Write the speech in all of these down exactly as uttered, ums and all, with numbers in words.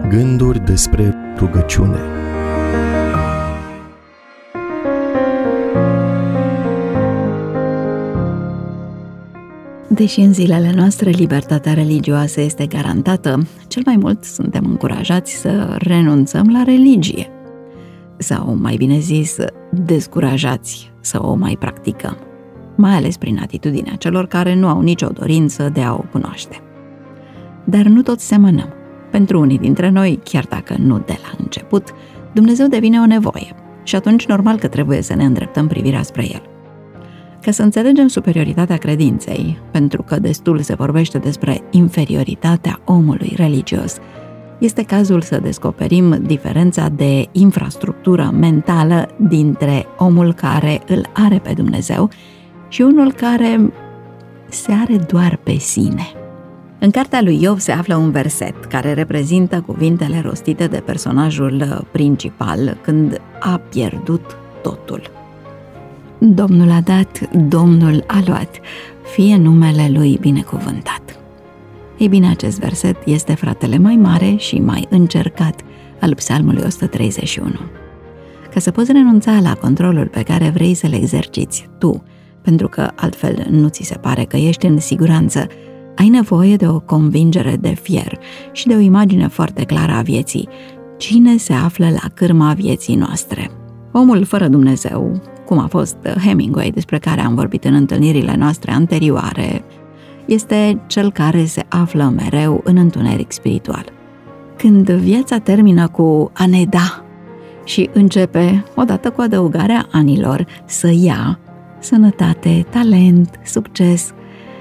Gânduri despre rugăciune. Deși în zilele noastre libertatea religioasă este garantată, cel mai mult suntem încurajați să renunțăm la religie. Sau, mai bine zis, descurajați să o mai practicăm, mai ales prin atitudinea celor care nu au nicio dorință de a o cunoaște. Dar nu toți semănăm. Pentru unii dintre noi, chiar dacă nu de la început, Dumnezeu devine o nevoie și atunci normal că trebuie să ne îndreptăm privirea spre El. Ca să înțelegem superioritatea credinței, pentru că destul se vorbește despre inferioritatea omului religios, este cazul să descoperim diferența de infrastructură mentală dintre omul care îl are pe Dumnezeu și unul care se are doar pe sine. În cartea lui Iov se află un verset care reprezintă cuvintele rostite de personajul principal când a pierdut totul. Domnul a dat, Domnul a luat, fie numele Lui binecuvântat. Ei bine, acest verset este fratele mai mare și mai încercat al Psalmului o sută treizeci și unu. Ca să poți renunța la controlul pe care vrei să-l exerciți tu, pentru că altfel nu ți se pare că ești în siguranță, ai nevoie de o convingere de fier și de o imagine foarte clară a vieții. Cine se află la cârma vieții noastre? Omul fără Dumnezeu, cum a fost Hemingway, despre care am vorbit în întâlnirile noastre anterioare, este cel care se află mereu în întuneric spiritual. Când viața termină cu a ne da și începe, odată cu adăugarea anilor, să ia sănătate, talent, succes,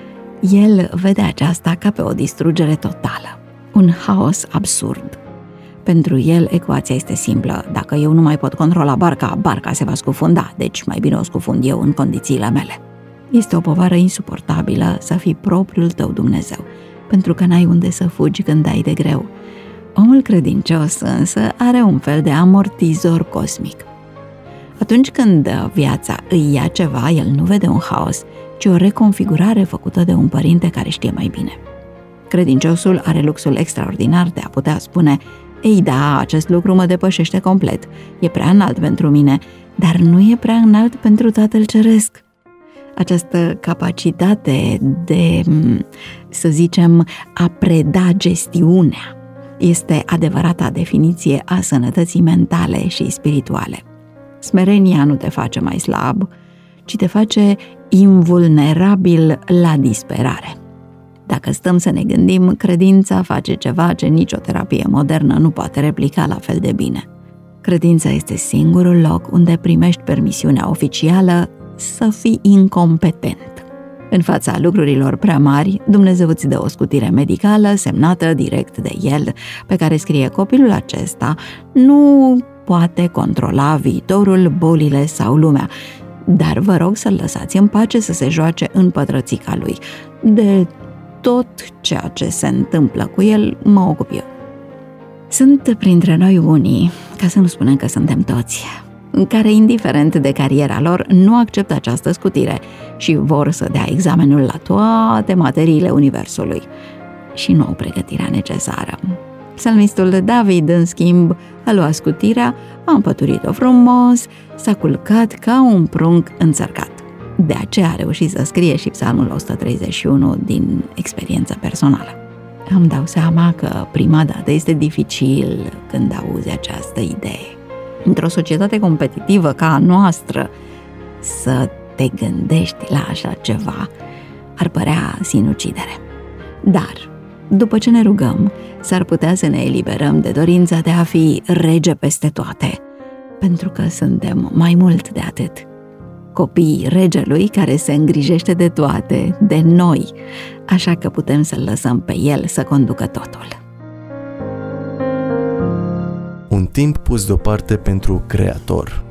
el vede aceasta ca pe o distrugere totală, un haos absurd. Pentru el, ecuația este simplă. Dacă eu nu mai pot controla barca, barca se va scufunda, deci mai bine o scufund eu în condițiile mele. Este o povară insuportabilă să fii propriul tău Dumnezeu, pentru că n-ai unde să fugi când ai de greu. Omul credincios însă are un fel de amortizor cosmic. Atunci când viața îi ia ceva, el nu vede un haos, ci o reconfigurare făcută de un părinte care știe mai bine. Credinciosul are luxul extraordinar de a putea spune: ei da, acest lucru mă depășește complet, e prea înalt pentru mine, dar nu e prea înalt pentru Tatăl Ceresc. Această capacitate de, să zicem, a preda gestiunea este adevărata definiție a sănătății mentale și spirituale. Smerenia nu te face mai slab, ci te face invulnerabil la disperare. Dacă stăm să ne gândim, credința face ceva ce nicio terapie modernă nu poate replica la fel de bine. Credința este singurul loc unde primești permisiunea oficială să fii incompetent. În fața lucrurilor prea mari, Dumnezeu îți dă o scutire medicală semnată direct de El, pe care scrie: copilul acesta nu poate controla viitorul, bolile sau lumea, dar vă rog să-l lăsați în pace să se joace în pătrățica lui. De tot ceea ce se întâmplă cu el, mă ocup eu. Sunt printre noi unii, ca să nu spunem că suntem toți, în care, indiferent de cariera lor, nu acceptă această scutire și vor să dea examenul la toate materiile universului și nu au pregătirea necesară. Psalmistul David, în schimb, a luat scutirea, a împăturit-o frumos, s-a culcat ca un prunc înțărcat. De aceea a reușit să scrie și Psalmul o sută treizeci și unu din experiență personală. Îmi dau seama că prima dată este dificil când auzi această idee. Într-o societate competitivă ca a noastră, să te gândești la așa ceva ar părea sinucidere. Dar, după ce ne rugăm, s-ar putea să ne eliberăm de dorința de a fi rege peste toate, pentru că suntem mai mult de atât. Copiii regelui care se îngrijește de toate, de noi, așa că putem să-l lăsăm pe el să conducă totul. Un timp pus deoparte pentru Creator.